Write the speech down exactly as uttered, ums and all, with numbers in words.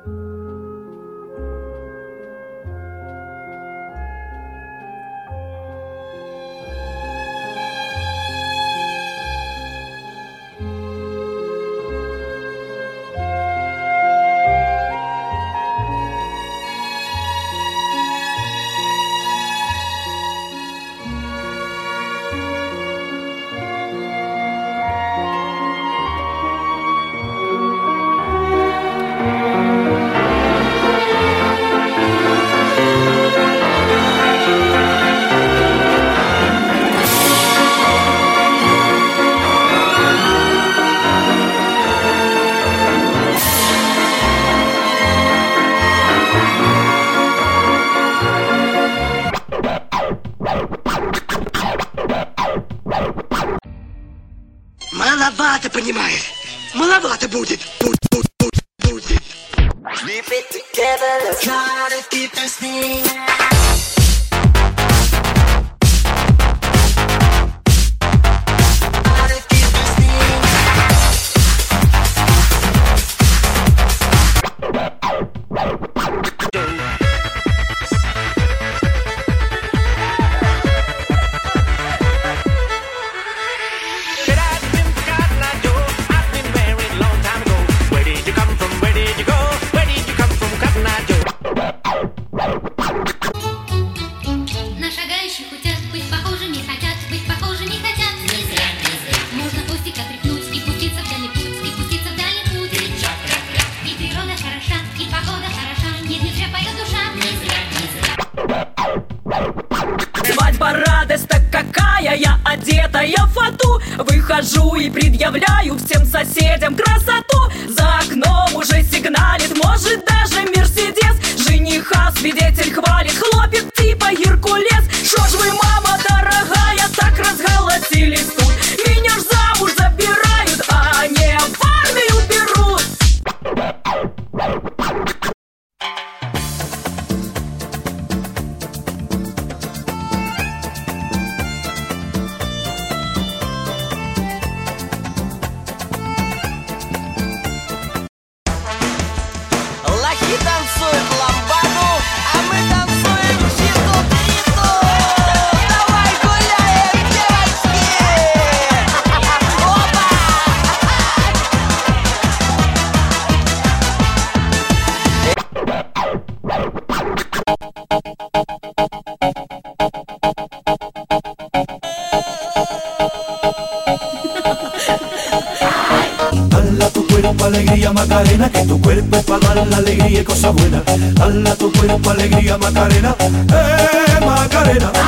Маловато, понимаешь? Маловато будет. Будет, будет, будет. Keep it together, let's try to keep this thing. Какая я одетая в фату, выхожу и предъявляю всем соседям красоту. За окном уже сигналит, может даже Мерседес. Жениха свидетель хвалит, хлопец типа Геркулес. Шо ж вы, мама дорогая, так разголосились тут? Меня ж замуж забирают, а не в армию берут. Лохи танцуют ламбаду, а мы танцуем читу-питу. Давай гуляем, девочки! Опа! Dala tu cuerpo alegría Macarena, que tu cuerpo es para dar la alegría y cosas buenas. Dala tu cuerpo alegría Macarena, eh Macarena.